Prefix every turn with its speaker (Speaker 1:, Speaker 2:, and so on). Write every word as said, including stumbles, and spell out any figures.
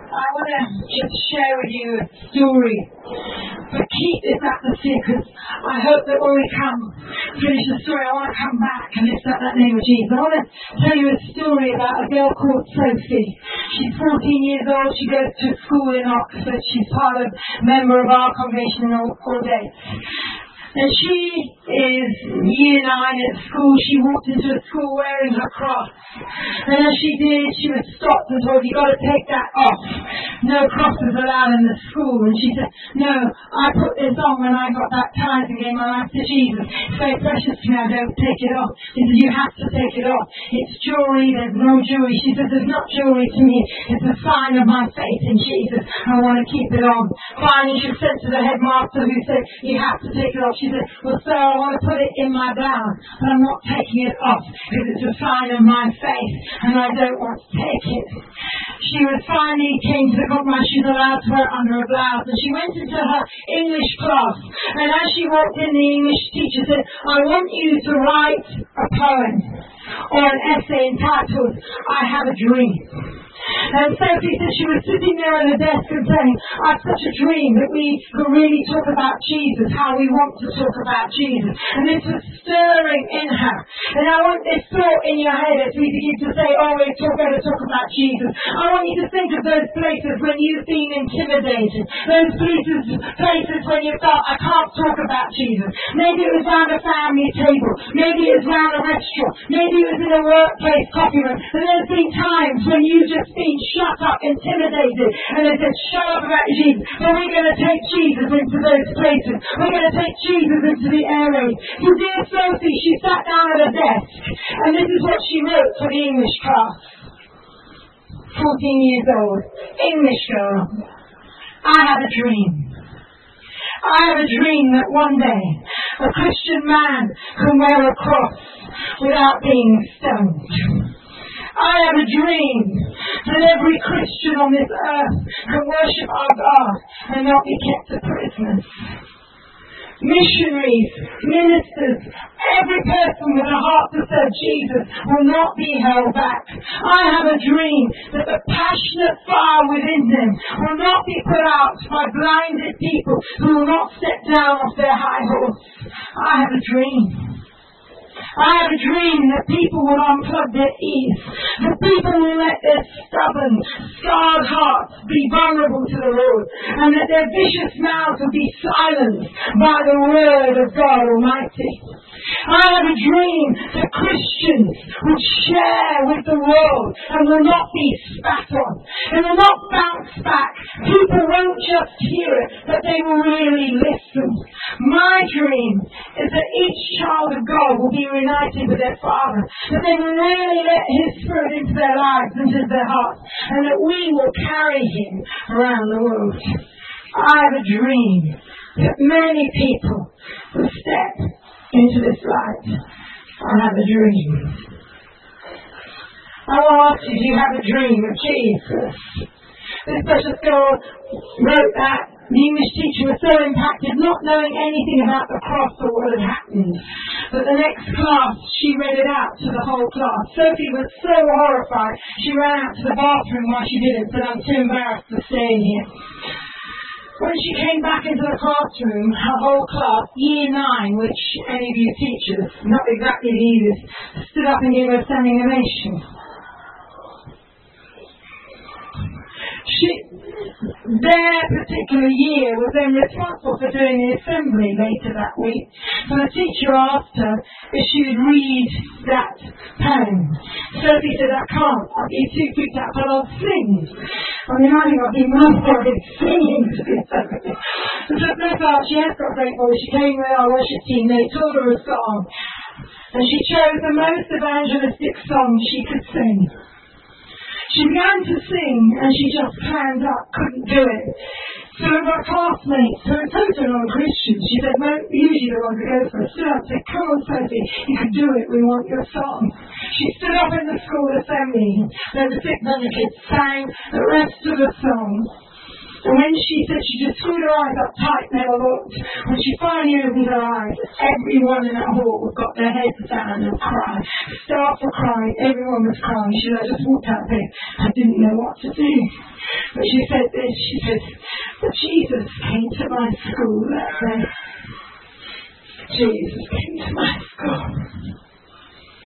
Speaker 1: I want to just share with you a story, but keep this atmosphere, because I hope that when we come finish the story, I want to come back and lift up that name of Jesus. I want to tell you a story about a girl called Sophie. She's fourteen years old. She goes to school in Oxford. She's part of member of our congregation all, all day. And she is year nine at school. She walked into a school wearing her cross. And as she did, she was stopped and told, "You've got to take that off. No crosses allowed in the school." And she said, "No, I put this on when I got baptized and gave my life to Jesus. It's very precious to me. I don't take it off." She said, "You have to take it off. It's jewelry. There's no jewelry." She said, "There's not jewelry to me. It's a sign of my faith in Jesus. I want to keep it on." Finally, she was sent to the headmaster, who said, "You have to take it off." She said, "Well, sir, I want to put it in my blouse, but I'm not taking it off because it's a sign of my faith and I don't want to take it." She was finally came to the compromise. She's allowed to wear it under a blouse, and she went into her English class. And as she walked in, the English teacher said, "I want you to write a poem or an essay entitled, 'I Have a Dream.'" And Sophie said she was sitting there at the desk and saying, "I have such a dream that we could really talk about Jesus, how we want to talk about Jesus." And this was stirring in her. And I want this thought in your head as we begin to say, "Oh, we're going to talk about Jesus." I want you to think of those places when you've been intimidated. Those places, places when you felt, "I can't talk about Jesus." Maybe it was around a family table. Maybe it was around a restaurant. Maybe it was in a workplace coffee room. And there's been times when you've just been shut up, intimidated, and they said, "Shut up about Jesus." But we're going to take Jesus into those places. We're going to take Jesus into the airways. So dear Sophie, she sat down at a desk, and this is what she wrote for the English class. fourteen years old, English girl. "I have a dream. I have a dream that one day a Christian man can wear a cross without being stoned. I have a dream that every Christian on this earth can worship our God and not be kept a prisoner. Missionaries, ministers, every person with a heart to serve Jesus will not be held back. I have a dream that the passionate fire within them will not be put out by blinded people who will not step down off their high horse. I have a dream. I have a dream that people will unplug their ears, that people will let their stubborn, scarred hearts be vulnerable to the Lord, and that their vicious mouths will be silenced by the word of God Almighty. I have a dream that Christians will share with the world and will not be spat on, and will not bounce back. People won't just hear it, but they will really listen. My dream is that each child of God will be united with their Father, that they will really let His Spirit into their lives and into their hearts, and that we will carry Him around the world. I have a dream that many people will step into this light. I have a dream. I want to ask you, do you have a dream of Jesus? This precious girl wrote that. The English teacher was so impacted, not knowing anything about the cross or what had happened. But the next class, she read it out to the whole class. Sophie was so horrified, she ran out to the bathroom while she did it, said, "I'm too embarrassed to stay in here." When she came back into the classroom, her whole class, year nine, which any of you teachers, not exactly the easiest, stood up and gave her a standing ovation. She, their particular year was then responsible for doing the assembly later that week. So the teacher asked her if she would read that poem. Sophie said, "I can't, I'll be too freaked out, but I'll sing." I mean, I think I'll be more worried singing to this Sophie. So bless her, she has got a great voice. She came with our worship team, they taught her a song. And she chose the most evangelistic song she could sing. She began to sing and she just planned up, couldn't do it. So her classmates, who were totally non-Christians, she said, "No, usually the ones that go for it," stood up and said, "Come on, Sophie, you can do it, we want your song." She stood up in the school assembly, there were six hundred kids, sang the rest of the song. And when she said she just screwed her eyes up tight, never looked, when she finally opened her eyes, everyone in that hall got their heads down and cried. Staff were crying, everyone was crying. She said, "I just walked out there, I didn't know what to do." But she said this, she said, but Jesus came to my school that day. Jesus came to my school.